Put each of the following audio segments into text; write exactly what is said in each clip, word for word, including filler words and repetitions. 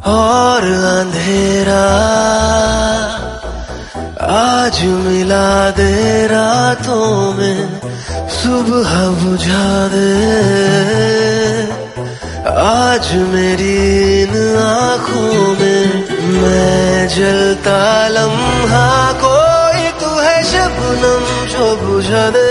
और अंधेरा आज मिला दे रातों में, सुबह बुझा दे आज मेरी इन आँखों में। मैं जलता लम्हा कोई तू है शबनम जो बुझा दे।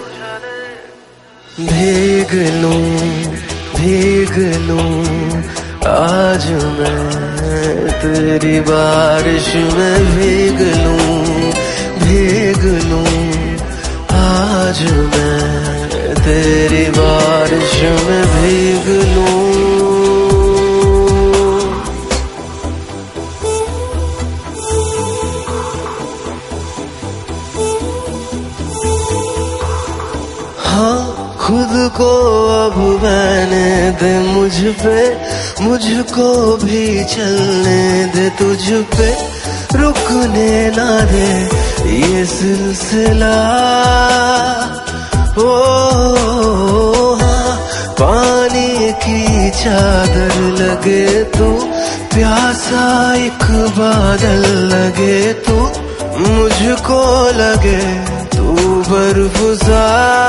भीग लूं भीग लूं आज मैं तेरी बारिश में, भीग लूं भीग लूं आज मैं तेरी बारिश में, भीग लूं। हाँ खुद को अब बहने दे मुझ पे, मुझको भी चलने दे तुझ पे, रुकने ना दे ये सिलसिला। ओ हाँ पानी की चादर लगे तू, प्यासा एक बादल लगे तू, मुझको लगे तू बर्फुज़ा।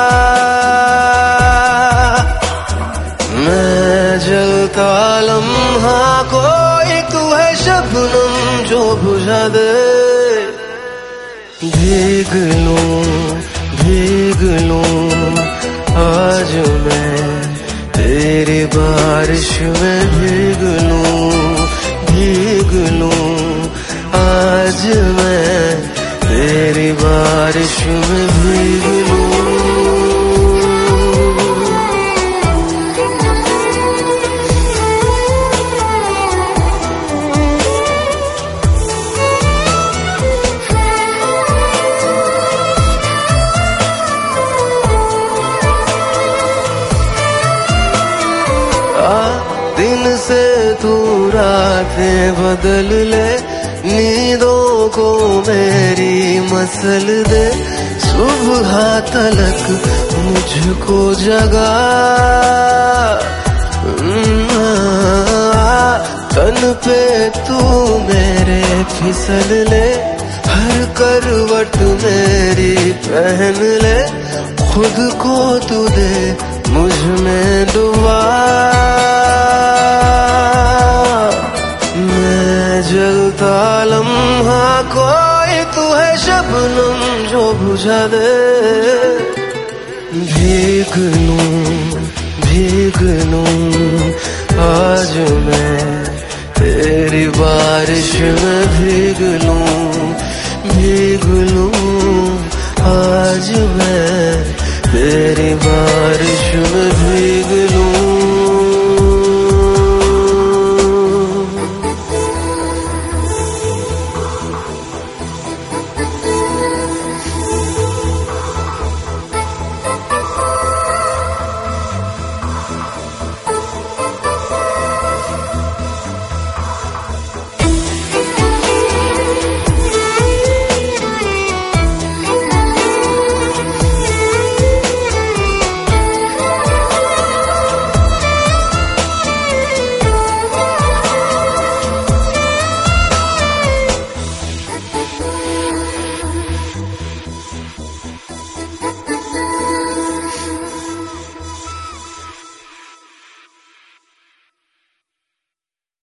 मैं जलता लम्हा कोई तू है शबनम जो बुझा दे। भीग लूं भीग लूं आज मैं तेरी बारिश में, भीग लूं भीग लूं आज मैं तेरी बारिश में, भीग लूं। दिन से तू रातें बदल ले, नींदों को मेरी मसल दे, सुबह तलक मुझको जगा। तन पे तू मेरे फिसल ले, हर करवट मेरी पहन ले, खुद को तू दे मुझ में डुबा। मैं जलता लम्हा कोई तू है शबनम जो बुझा दे। भीग लूं भीग लूं आज मैं तेरी बारिश में, भीग लूं भीग लूं